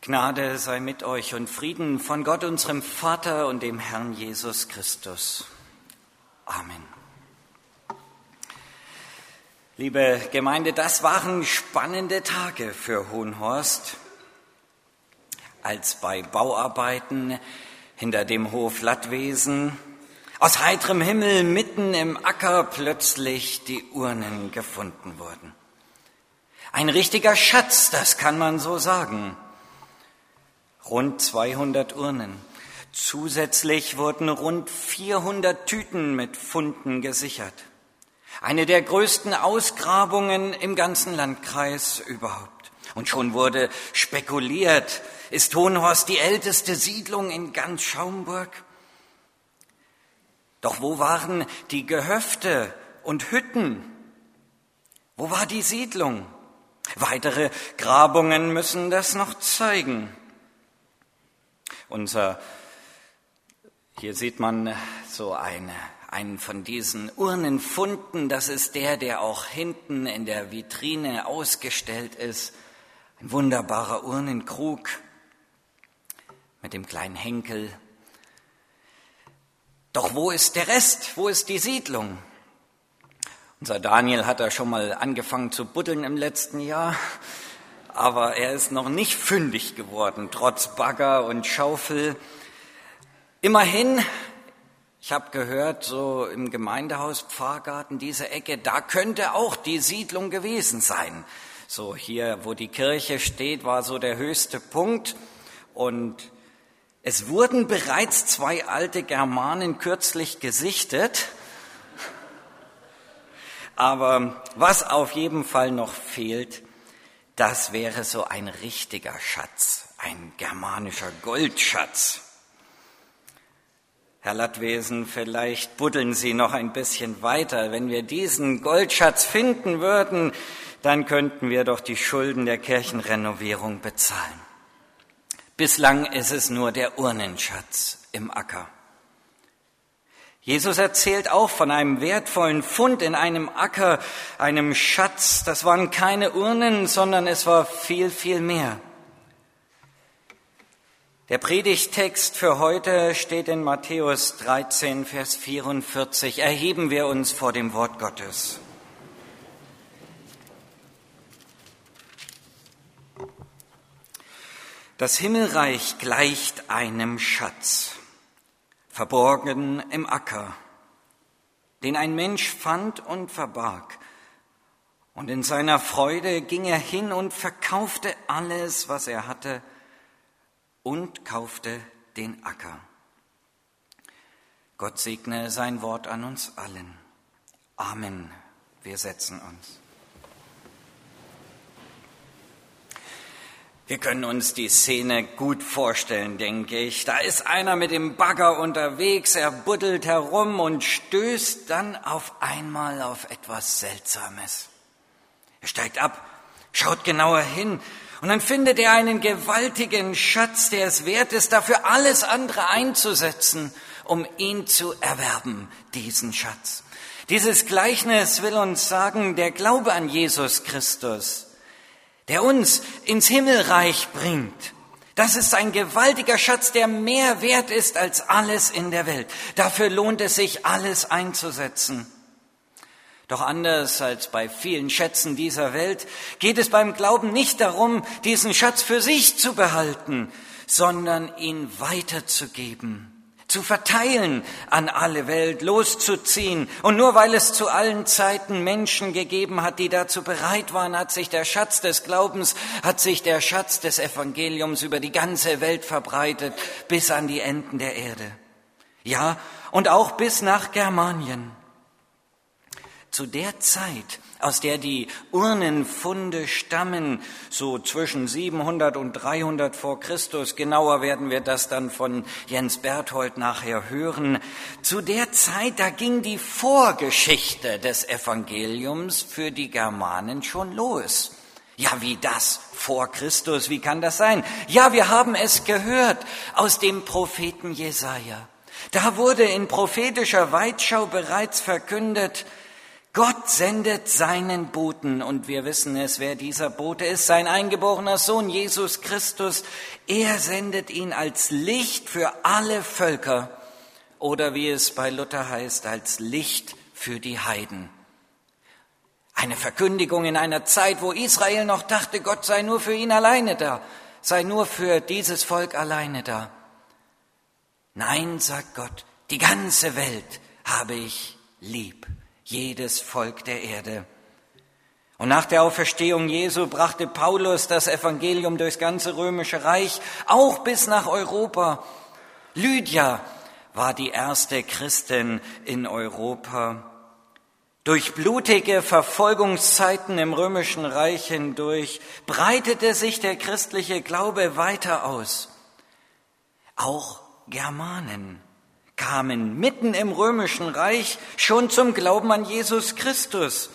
Gnade sei mit euch und Frieden von Gott, unserem Vater und dem Herrn Jesus Christus. Amen. Liebe Gemeinde, das waren spannende Tage für Hohenhorst, als bei Bauarbeiten hinter dem Hof Lattwesen aus heiterem Himmel mitten im Acker plötzlich die Urnen gefunden wurden. Ein richtiger Schatz, das kann man so sagen. Rund 200 Urnen. Zusätzlich wurden rund 400 Tüten mit Funden gesichert. Eine der größten Ausgrabungen im ganzen Landkreis überhaupt. Und schon wurde spekuliert, ist Hohenhorst die älteste Siedlung in ganz Schaumburg? Doch wo waren die Gehöfte und Hütten? Wo war die Siedlung? Weitere Grabungen müssen das noch zeigen. Hier sieht man so einen von diesen Urnenfunden. Das ist der auch hinten in der Vitrine ausgestellt ist. Ein wunderbarer Urnenkrug mit dem kleinen Henkel. Doch wo ist der Rest? Wo ist die Siedlung? Unser Daniel hat da schon mal angefangen zu buddeln im letzten Jahr. Aber er ist noch nicht fündig geworden, trotz Bagger und Schaufel. Immerhin, ich habe gehört, so im Gemeindehaus Pfarrgarten, diese Ecke, da könnte auch die Siedlung gewesen sein. So hier, wo die Kirche steht, war so der höchste Punkt. Und es wurden bereits 2 alte Germanen kürzlich gesichtet. Aber was auf jeden Fall noch fehlt, das wäre so ein richtiger Schatz, ein germanischer Goldschatz. Herr Lattwesen, vielleicht buddeln Sie noch ein bisschen weiter. Wenn wir diesen Goldschatz finden würden, dann könnten wir doch die Schulden der Kirchenrenovierung bezahlen. Bislang ist es nur der Urnenschatz im Acker. Jesus erzählt auch von einem wertvollen Fund in einem Acker, einem Schatz. Das waren keine Urnen, sondern es war viel, viel mehr. Der Predigttext für heute steht in Matthäus 13, Vers 44. Erheben wir uns vor dem Wort Gottes. Das Himmelreich gleicht einem Schatz, verborgen im Acker, den ein Mensch fand und verbarg. Und in seiner Freude ging er hin und verkaufte alles, was er hatte, und kaufte den Acker. Gott segne sein Wort an uns allen. Amen. Wir setzen uns. Wir können uns die Szene gut vorstellen, denke ich. Da ist einer mit dem Bagger unterwegs, er buddelt herum und stößt dann auf einmal auf etwas Seltsames. Er steigt ab, schaut genauer hin und dann findet er einen gewaltigen Schatz, der es wert ist, dafür alles andere einzusetzen, um ihn zu erwerben, diesen Schatz. Dieses Gleichnis will uns sagen, der Glaube an Jesus Christus, der uns ins Himmelreich bringt. Das ist ein gewaltiger Schatz, der mehr wert ist als alles in der Welt. Dafür lohnt es sich, alles einzusetzen. Doch anders als bei vielen Schätzen dieser Welt geht es beim Glauben nicht darum, diesen Schatz für sich zu behalten, sondern ihn weiterzugeben, zu verteilen an alle Welt, loszuziehen. Und nur weil es zu allen Zeiten Menschen gegeben hat, die dazu bereit waren, hat sich der Schatz des Glaubens, hat sich der Schatz des Evangeliums über die ganze Welt verbreitet, bis an die Enden der Erde. Ja, und auch bis nach Germanien. Zu der Zeit, aus der die Urnenfunde stammen, so zwischen 700 und 300 vor Christus, genauer werden wir das dann von Jens Berthold nachher hören, zu der Zeit, da ging die Vorgeschichte des Evangeliums für die Germanen schon los. Ja, wie das vor Christus, wie kann das sein? Ja, wir haben es gehört aus dem Propheten Jesaja. Da wurde in prophetischer Weitschau bereits verkündet, Gott sendet seinen Boten, und wir wissen es, wer dieser Bote ist, sein eingeborener Sohn, Jesus Christus. Er sendet ihn als Licht für alle Völker, oder wie es bei Luther heißt, als Licht für die Heiden. Eine Verkündigung in einer Zeit, wo Israel noch dachte, Gott sei nur für ihn alleine da, sei nur für dieses Volk alleine da. Nein, sagt Gott, die ganze Welt habe ich lieb. Jedes Volk der Erde. Und nach der Auferstehung Jesu brachte Paulus das Evangelium durchs ganze römische Reich, auch bis nach Europa. Lydia war die erste Christin in Europa. Durch blutige Verfolgungszeiten im römischen Reich hindurch breitete sich der christliche Glaube weiter aus. Auch Germanen kamen mitten im römischen Reich schon zum Glauben an Jesus Christus.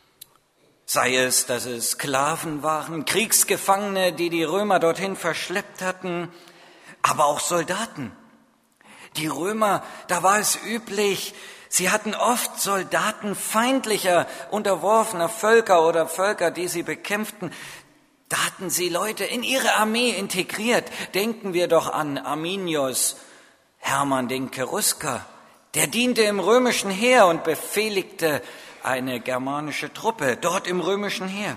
Sei es, dass es Sklaven waren, Kriegsgefangene, die die Römer dorthin verschleppt hatten, aber auch Soldaten. Die Römer, da war es üblich, sie hatten oft Soldaten feindlicher, unterworfener Völker oder Völker, die sie bekämpften. Da hatten sie Leute in ihre Armee integriert. Denken wir doch an Arminius, Hermann den Cherusker, der diente im römischen Heer und befehligte eine germanische Truppe dort im römischen Heer.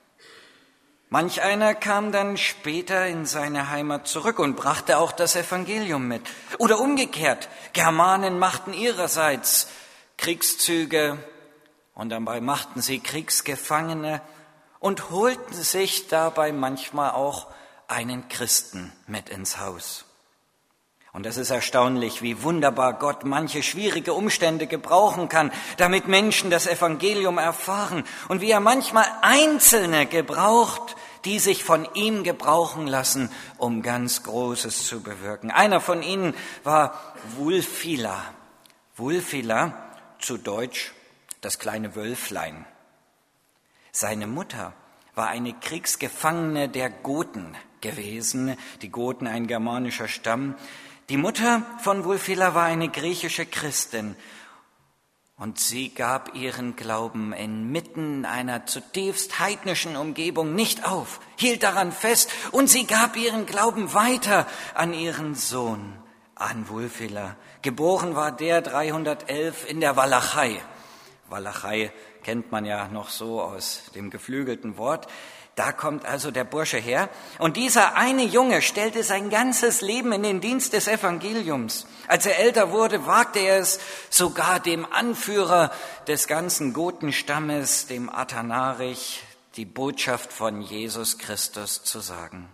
Manch einer kam dann später in seine Heimat zurück und brachte auch das Evangelium mit. Oder umgekehrt, Germanen machten ihrerseits Kriegszüge und dabei machten sie Kriegsgefangene und holten sich dabei manchmal auch einen Christen mit ins Haus. Und es ist erstaunlich, wie wunderbar Gott manche schwierige Umstände gebrauchen kann, damit Menschen das Evangelium erfahren. Und wie er manchmal Einzelne gebraucht, die sich von ihm gebrauchen lassen, um ganz Großes zu bewirken. Einer von ihnen war Wulfila. Wulfila, zu Deutsch das kleine Wölflein. Seine Mutter war eine Kriegsgefangene der Goten gewesen. Die Goten, ein germanischer Stamm. Die Mutter von Wulfila war eine griechische Christin und sie gab ihren Glauben inmitten einer zutiefst heidnischen Umgebung nicht auf, hielt daran fest und sie gab ihren Glauben weiter an ihren Sohn, an Wulfila. Geboren war der 311 in der Walachei. Walachei kennt man ja noch so aus dem geflügelten Wort. Da kommt also der Bursche her. Und dieser eine Junge stellte sein ganzes Leben in den Dienst des Evangeliums. Als er älter wurde, wagte er es sogar dem Anführer des ganzen Gotenstammes, dem Athanarich, die Botschaft von Jesus Christus zu sagen.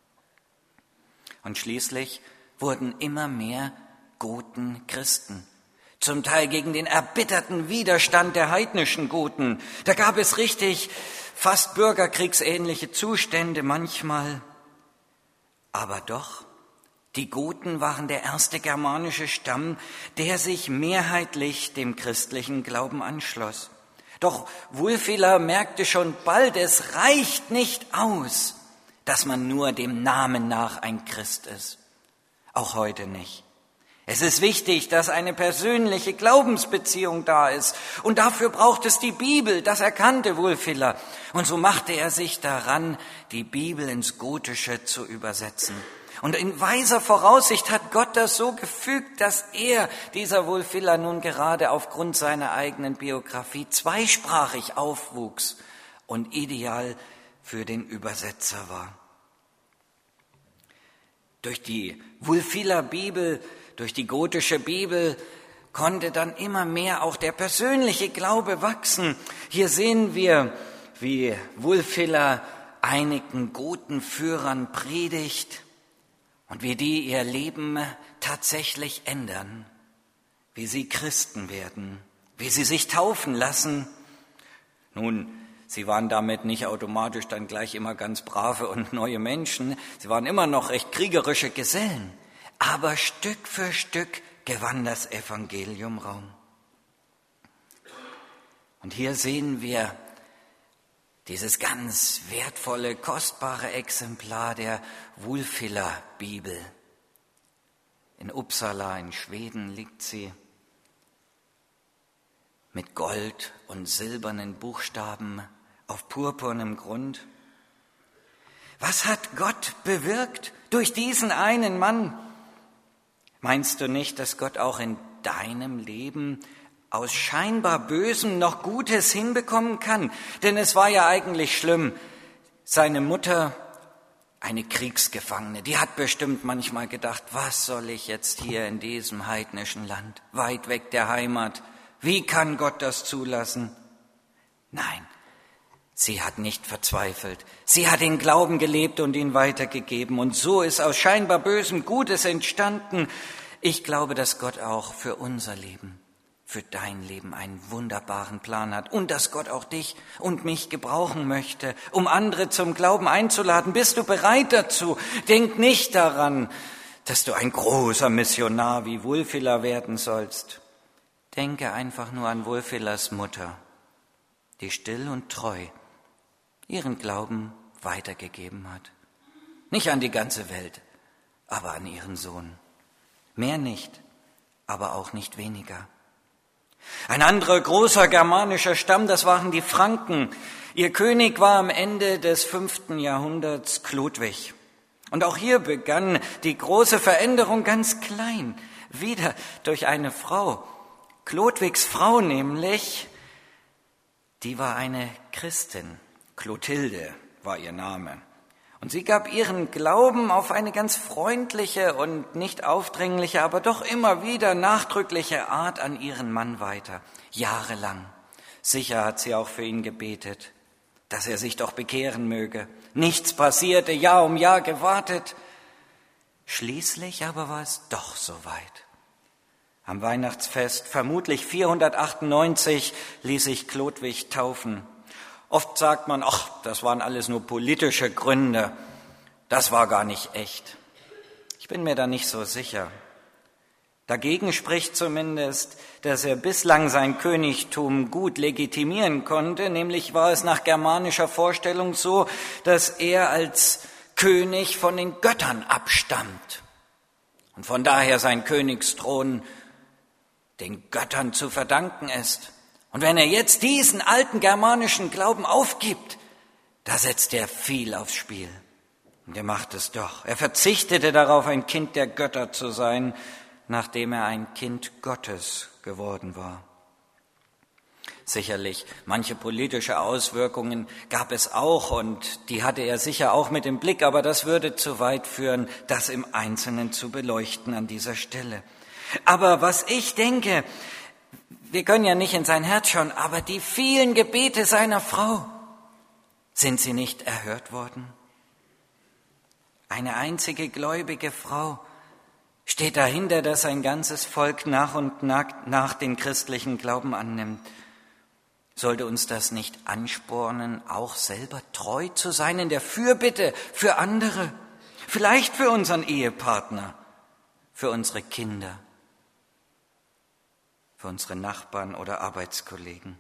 Und schließlich wurden immer mehr Goten Christen. Zum Teil gegen den erbitterten Widerstand der heidnischen Goten. Da gab es richtig fast bürgerkriegsähnliche Zustände manchmal. Aber doch, die Goten waren der erste germanische Stamm, der sich mehrheitlich dem christlichen Glauben anschloss. Doch Wulfila merkte schon bald, es reicht nicht aus, dass man nur dem Namen nach ein Christ ist. Auch heute nicht. Es ist wichtig, dass eine persönliche Glaubensbeziehung da ist. Und dafür braucht es die Bibel, das erkannte Wulfila. Und so machte er sich daran, die Bibel ins Gotische zu übersetzen. Und in weiser Voraussicht hat Gott das so gefügt, dass er, dieser Wulfila, nun gerade aufgrund seiner eigenen Biografie zweisprachig aufwuchs und ideal für den Übersetzer war. Durch die Wulfila Bibel, durch die gotische Bibel konnte dann immer mehr auch der persönliche Glaube wachsen. Hier sehen wir, wie Wulfila einigen Gotenführern predigt und wie die ihr Leben tatsächlich ändern, wie sie Christen werden, wie sie sich taufen lassen. Nun, sie waren damit nicht automatisch dann gleich immer ganz brave und neue Menschen. Sie waren immer noch recht kriegerische Gesellen. Aber Stück für Stück gewann das Evangelium Raum. Und hier sehen wir dieses ganz wertvolle, kostbare Exemplar der Wulfila-Bibel. In Uppsala in Schweden liegt sie. mit Gold und silbernen Buchstaben auf purpurnem Grund? Was hat Gott bewirkt durch diesen einen Mann? Meinst du nicht, dass Gott auch in deinem Leben aus scheinbar Bösem noch Gutes hinbekommen kann? Denn es war ja eigentlich schlimm. Seine Mutter, eine Kriegsgefangene, die hat bestimmt manchmal gedacht, was soll ich jetzt hier in diesem heidnischen Land, weit weg der Heimat? Wie kann Gott das zulassen? Nein, sie hat nicht verzweifelt. Sie hat den Glauben gelebt und ihn weitergegeben. Und so ist aus scheinbar Bösem Gutes entstanden. Ich glaube, dass Gott auch für unser Leben, für dein Leben einen wunderbaren Plan hat und dass Gott auch dich und mich gebrauchen möchte, um andere zum Glauben einzuladen. Bist du bereit dazu? Denk nicht daran, dass du ein großer Missionar wie Wulfila werden sollst. Denke einfach nur an Wulfilas Mutter, die still und treu ihren Glauben weitergegeben hat. Nicht an die ganze Welt, aber an ihren Sohn. Mehr nicht, aber auch nicht weniger. Ein anderer großer germanischer Stamm, das waren die Franken. Ihr König war am Ende des 5. Jahrhunderts Chlodwig. Und auch hier begann die große Veränderung ganz klein, wieder durch eine Frau. Chlodwigs Frau nämlich, die war eine Christin. Clotilde war ihr Name. Und sie gab ihren Glauben auf eine ganz freundliche und nicht aufdringliche, aber doch immer wieder nachdrückliche Art an ihren Mann weiter. Jahrelang. Sicher hat sie auch für ihn gebetet, dass er sich doch bekehren möge. Nichts passierte, Jahr um Jahr gewartet. Schließlich aber war es doch soweit. Am Weihnachtsfest, vermutlich 498, ließ sich Chlodwig taufen. Oft sagt man, ach, das waren alles nur politische Gründe. Das war gar nicht echt. Ich bin mir da nicht so sicher. Dagegen spricht zumindest, dass er bislang sein Königtum gut legitimieren konnte. Nämlich war es nach germanischer Vorstellung so, dass er als König von den Göttern abstammt. Und von daher sein Königsthron den Göttern zu verdanken ist. Und wenn er jetzt diesen alten germanischen Glauben aufgibt, da setzt er viel aufs Spiel. Und er macht es doch. Er verzichtete darauf, ein Kind der Götter zu sein, nachdem er ein Kind Gottes geworden war. Sicherlich, manche politische Auswirkungen gab es auch und die hatte er sicher auch mit im Blick, aber das würde zu weit führen, das im Einzelnen zu beleuchten an dieser Stelle. Aber was ich denke, wir können ja nicht in sein Herz schauen, aber die vielen Gebete seiner Frau, sind sie nicht erhört worden? Eine einzige gläubige Frau steht dahinter, dass ein ganzes Volk nach und nach den christlichen Glauben annimmt. Sollte uns das nicht anspornen, auch selber treu zu sein in der Fürbitte für andere, vielleicht für unseren Ehepartner, für unsere Kinder, für unsere Nachbarn oder Arbeitskollegen?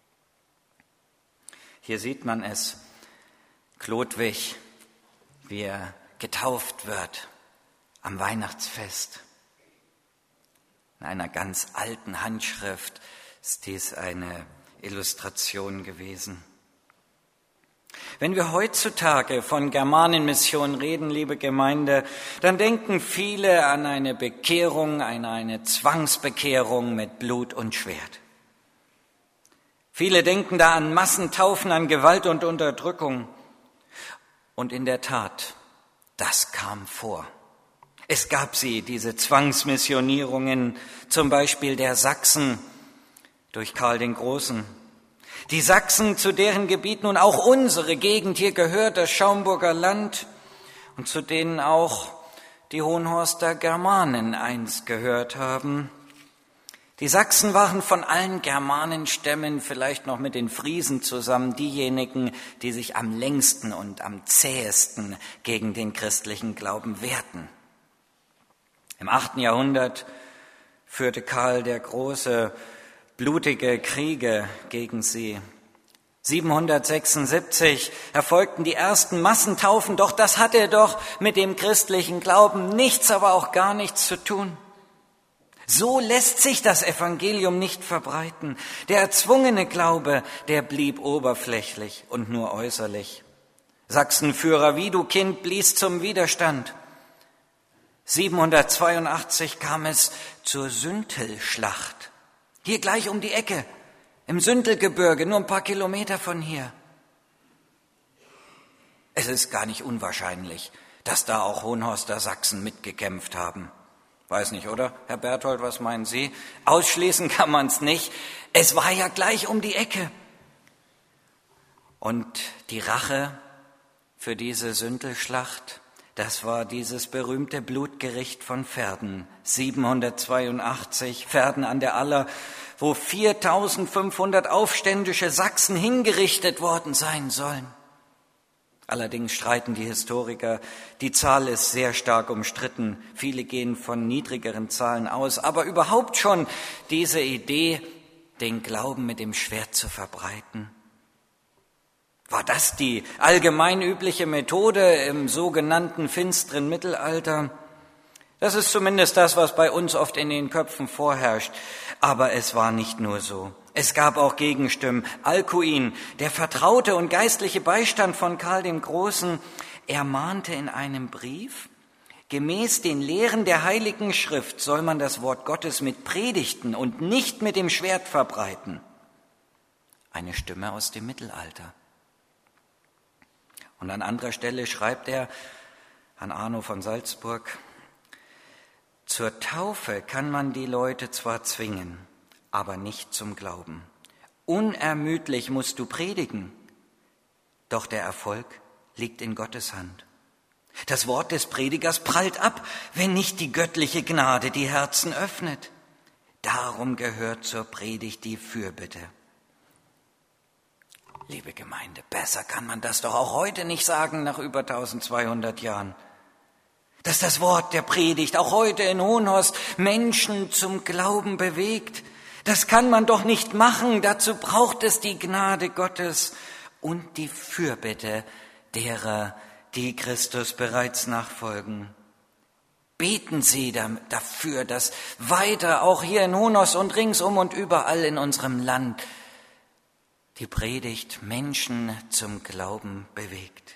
Hier sieht man es, Chlodwig, wie er getauft wird am Weihnachtsfest. In einer ganz alten Handschrift ist dies eine Illustration gewesen. Wenn wir heutzutage von Germanenmission reden, liebe Gemeinde, dann denken viele an eine Bekehrung, an eine Zwangsbekehrung mit Blut und Schwert. Viele denken da an Massentaufen, an Gewalt und Unterdrückung. Und in der Tat, das kam vor. Es gab diese Zwangsmissionierungen, zum Beispiel der Sachsen durch Karl den Großen. Die Sachsen, zu deren Gebiet nun auch unsere Gegend hier gehört, das Schaumburger Land, und zu denen auch die Hohenhorster Germanen einst gehört haben. Die Sachsen waren von allen Germanenstämmen, vielleicht noch mit den Friesen zusammen, diejenigen, die sich am längsten und am zähesten gegen den christlichen Glauben wehrten. Im 8. Jahrhundert führte Karl der Große blutige Kriege gegen sie. 776 erfolgten die ersten Massentaufen, doch das hatte doch mit dem christlichen Glauben nichts, aber auch gar nichts zu tun. So lässt sich das Evangelium nicht verbreiten. Der erzwungene Glaube, der blieb oberflächlich und nur äußerlich. Sachsenführer Widukind blies zum Widerstand. 782 kam es zur Sündel-Schlacht. Hier gleich um die Ecke, im Sündelgebirge, nur ein paar Kilometer von hier. Es ist gar nicht unwahrscheinlich, dass da auch Hohenhorster Sachsen mitgekämpft haben. Weiß nicht, oder? Herr Berthold, was meinen Sie? Ausschließen kann man es nicht. Es war ja gleich um die Ecke. Und die Rache für diese Sündelschlacht, das war dieses berühmte Blutgericht von Verden, 782, Verden an der Aller, wo 4.500 aufständische Sachsen hingerichtet worden sein sollen. Allerdings streiten die Historiker, die Zahl ist sehr stark umstritten. Viele gehen von niedrigeren Zahlen aus. Aber überhaupt schon diese Idee, den Glauben mit dem Schwert zu verbreiten. War das die allgemein übliche Methode im sogenannten finsteren Mittelalter? Das ist zumindest das, was bei uns oft in den Köpfen vorherrscht. Aber es war nicht nur so. Es gab auch Gegenstimmen. Alkuin, der vertraute und geistliche Beistand von Karl dem Großen, ermahnte in einem Brief, gemäß den Lehren der Heiligen Schrift soll man das Wort Gottes mit Predigten und nicht mit dem Schwert verbreiten. Eine Stimme aus dem Mittelalter. Und an anderer Stelle schreibt er an Arno von Salzburg, zur Taufe kann man die Leute zwar zwingen, aber nicht zum Glauben. Unermüdlich musst du predigen, doch der Erfolg liegt in Gottes Hand. Das Wort des Predigers prallt ab, wenn nicht die göttliche Gnade die Herzen öffnet. Darum gehört zur Predigt die Fürbitte. Liebe Gemeinde, besser kann man das doch auch heute nicht sagen nach über 1200 Jahren. Dass das Wort der Predigt auch heute in Hohenhorst Menschen zum Glauben bewegt, das kann man doch nicht machen. Dazu braucht es die Gnade Gottes und die Fürbitte derer, die Christus bereits nachfolgen. Beten Sie dafür, dass weiter auch hier in Hohenhorst und ringsum und überall in unserem Land die Predigt Menschen zum Glauben bewegt.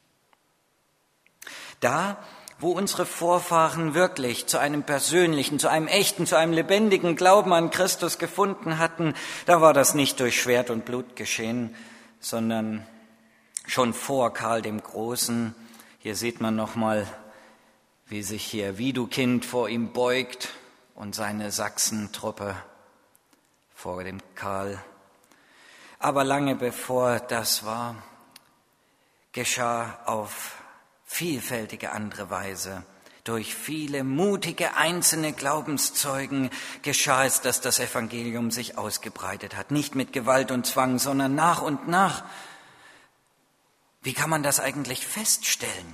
Da, wo unsere Vorfahren wirklich zu einem persönlichen, zu einem echten, zu einem lebendigen Glauben an Christus gefunden hatten, da war das nicht durch Schwert und Blut geschehen, sondern schon vor Karl dem Großen. Hier sieht man nochmal, wie sich hier Widukind vor ihm beugt und seine Sachsentruppe vor dem Karl. Aber lange bevor das war, geschah auf vielfältige andere Weise. Durch viele mutige einzelne Glaubenszeugen geschah es, dass das Evangelium sich ausgebreitet hat. Nicht mit Gewalt und Zwang, sondern nach und nach. Wie kann man das eigentlich feststellen?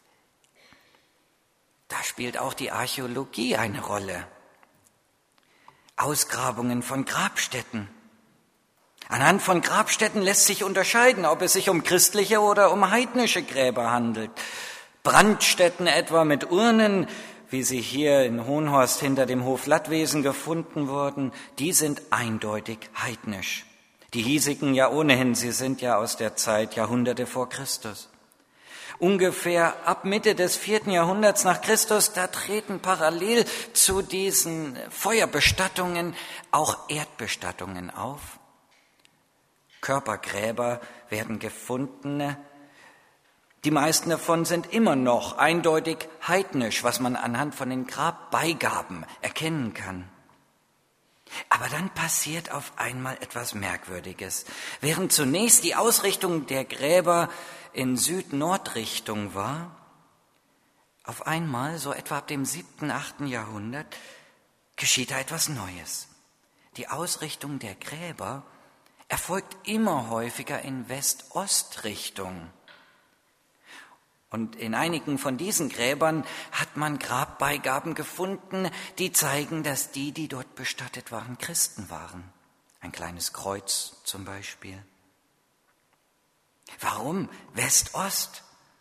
Da spielt auch die Archäologie eine Rolle. Ausgrabungen von Grabstätten. Anhand von Grabstätten lässt sich unterscheiden, ob es sich um christliche oder um heidnische Gräber handelt. Brandstätten etwa mit Urnen, wie sie hier in Hohenhorst hinter dem Hof Lattwesen gefunden wurden, die sind eindeutig heidnisch. Die hiesigen ja ohnehin, sie sind ja aus der Zeit Jahrhunderte vor Christus. Ungefähr ab Mitte des 4. Jahrhunderts nach Christus, da treten parallel zu diesen Feuerbestattungen auch Erdbestattungen auf. Körpergräber werden gefunden. Die meisten davon sind immer noch eindeutig heidnisch, was man anhand von den Grabbeigaben erkennen kann. Aber dann passiert auf einmal etwas Merkwürdiges. Während zunächst die Ausrichtung der Gräber in Süd-Nord-Richtung war, auf einmal, so etwa ab dem 7., 8. Jahrhundert, geschieht da etwas Neues. Die Ausrichtung der Gräber erfolgt immer häufiger in West-Ost-Richtung. Und in einigen von diesen Gräbern hat man Grabbeigaben gefunden, die zeigen, dass die dort bestattet waren, Christen waren. Ein kleines Kreuz zum Beispiel. Warum West-Ost?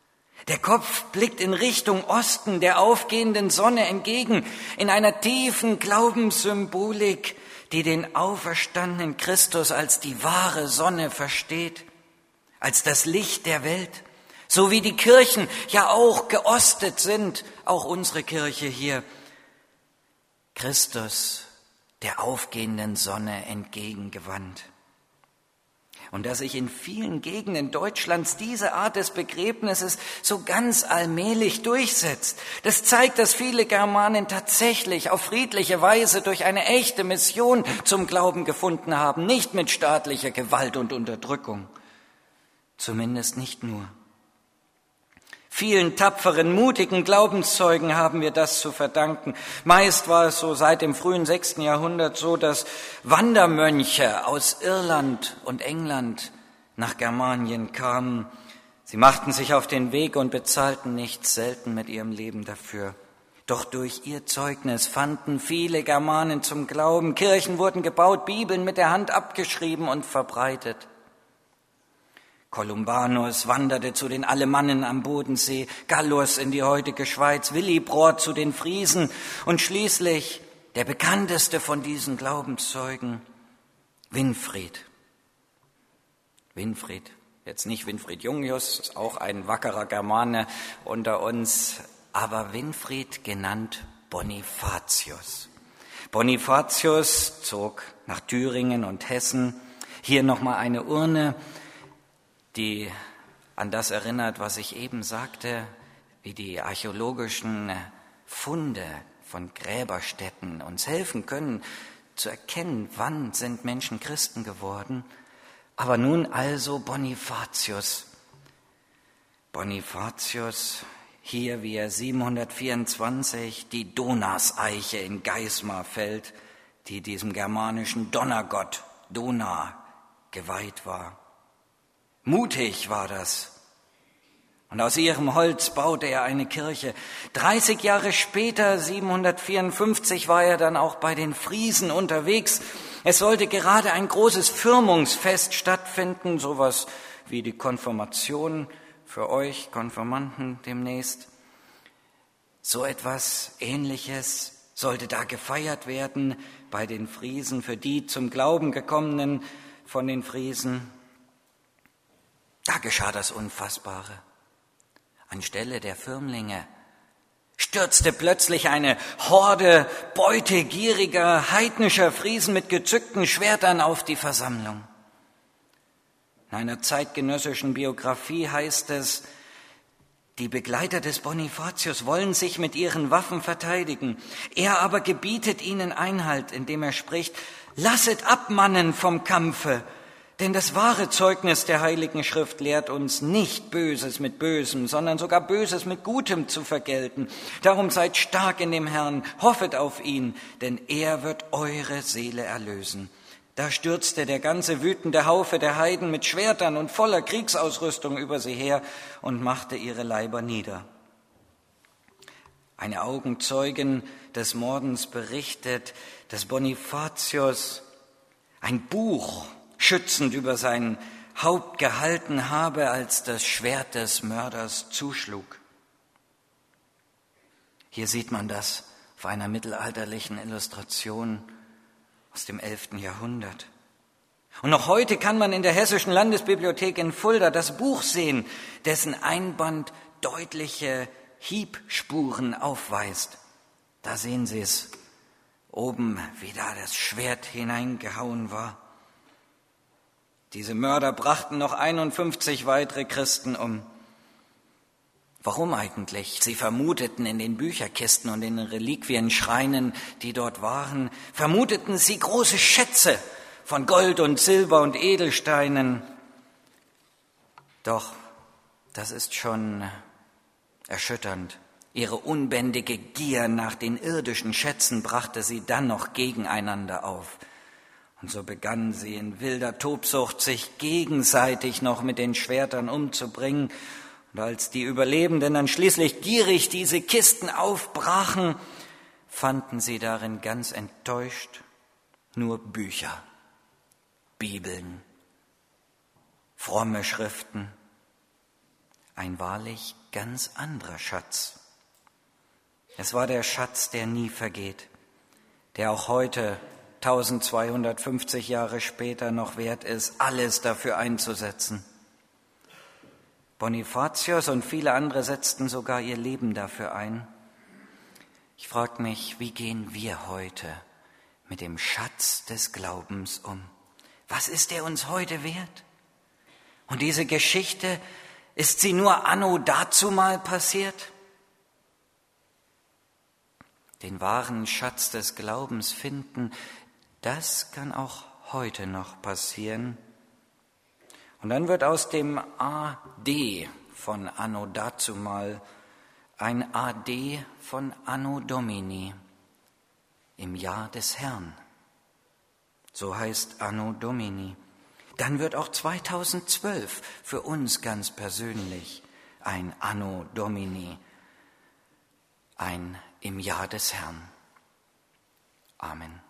Der Kopf blickt in Richtung Osten der aufgehenden Sonne entgegen, in einer tiefen Glaubenssymbolik, die den auferstandenen Christus als die wahre Sonne versteht, als das Licht der Welt, so wie die Kirchen ja auch geostet sind, auch unsere Kirche hier, Christus der aufgehenden Sonne entgegengewandt. Und dass sich in vielen Gegenden Deutschlands diese Art des Begräbnisses so ganz allmählich durchsetzt, das zeigt, dass viele Germanen tatsächlich auf friedliche Weise durch eine echte Mission zum Glauben gefunden haben, nicht mit staatlicher Gewalt und Unterdrückung. Zumindest nicht nur. Vielen tapferen, mutigen Glaubenszeugen haben wir das zu verdanken. Meist war es so seit dem frühen 6. Jahrhundert so, dass Wandermönche aus Irland und England nach Germanien kamen. Sie machten sich auf den Weg und bezahlten nicht selten mit ihrem Leben dafür. Doch durch ihr Zeugnis fanden viele Germanen zum Glauben. Kirchen wurden gebaut, Bibeln mit der Hand abgeschrieben und verbreitet. Columbanus wanderte zu den Alemannen am Bodensee, Gallus in die heutige Schweiz, Willibrord zu den Friesen und schließlich der bekannteste von diesen Glaubenszeugen, Winfried. Winfried, jetzt nicht Winfried Jungius, ist auch ein wackerer Germane unter uns, aber Winfried genannt Bonifatius. Bonifatius zog nach Thüringen und Hessen. Hier nochmal eine Urne, die an das erinnert, was ich eben sagte, wie die archäologischen Funde von Gräberstätten uns helfen können, zu erkennen, wann sind Menschen Christen geworden. Aber nun also Bonifatius. Bonifatius, hier wie er 724 die Donaseiche in Geismar fällt, die diesem germanischen Donnergott Dona geweiht war. Mutig war das. Und aus ihrem Holz baute er eine Kirche. 30 Jahre später, 754, war er dann auch bei den Friesen unterwegs. Es sollte gerade ein großes Firmungsfest stattfinden, sowas wie die Konfirmation für euch Konfirmanden demnächst. So etwas Ähnliches sollte da gefeiert werden bei den Friesen, für die zum Glauben gekommenen von den Friesen. Da geschah das Unfassbare. Anstelle der Firmlinge stürzte plötzlich eine Horde beutegieriger, heidnischer Friesen mit gezückten Schwertern auf die Versammlung. In einer zeitgenössischen Biografie heißt es, die Begleiter des Bonifatius wollen sich mit ihren Waffen verteidigen. Er aber gebietet ihnen Einhalt, indem er spricht, lasset abmannen vom Kampfe. Denn das wahre Zeugnis der Heiligen Schrift lehrt uns, nicht Böses mit Bösem, sondern sogar Böses mit Gutem zu vergelten. Darum seid stark in dem Herrn, hoffet auf ihn, denn er wird eure Seele erlösen. Da stürzte der ganze wütende Haufe der Heiden mit Schwertern und voller Kriegsausrüstung über sie her und machte ihre Leiber nieder. Eine Augenzeugin des Mordens berichtet, dass Bonifatius ein Buch schützend über sein Haupt gehalten habe, als das Schwert des Mörders zuschlug. Hier sieht man das auf einer mittelalterlichen Illustration aus dem 11. Jahrhundert. Und noch heute kann man in der Hessischen Landesbibliothek in Fulda das Buch sehen, dessen Einband deutliche Hiebspuren aufweist. Da sehen Sie es, oben, wie da das Schwert hineingehauen war. Diese Mörder brachten noch 51 weitere Christen um. Warum eigentlich? Sie vermuteten in den Bücherkisten und in den Reliquienschreinen, die dort waren, vermuteten sie große Schätze von Gold und Silber und Edelsteinen. Doch das ist schon erschütternd. Ihre unbändige Gier nach den irdischen Schätzen brachte sie dann noch gegeneinander auf. Und so begannen sie in wilder Tobsucht, sich gegenseitig noch mit den Schwertern umzubringen. Und als die Überlebenden dann schließlich gierig diese Kisten aufbrachen, fanden sie darin ganz enttäuscht nur Bücher, Bibeln, fromme Schriften, ein wahrlich ganz anderer Schatz. Es war der Schatz, der nie vergeht, der auch heute, 1250 Jahre später, noch wert ist, alles dafür einzusetzen. Bonifatius und viele andere setzten sogar ihr Leben dafür ein. Ich frage mich, wie gehen wir heute mit dem Schatz des Glaubens um? Was ist er uns heute wert? Und diese Geschichte, ist sie nur anno dazumal passiert? Den wahren Schatz des Glaubens finden, das kann auch heute noch passieren. Und dann wird aus dem AD von anno dazumal ein AD von Anno Domini, im Jahr des Herrn. So heißt Anno Domini. Dann wird auch 2012 für uns ganz persönlich ein Anno Domini, ein im Jahr des Herrn. Amen.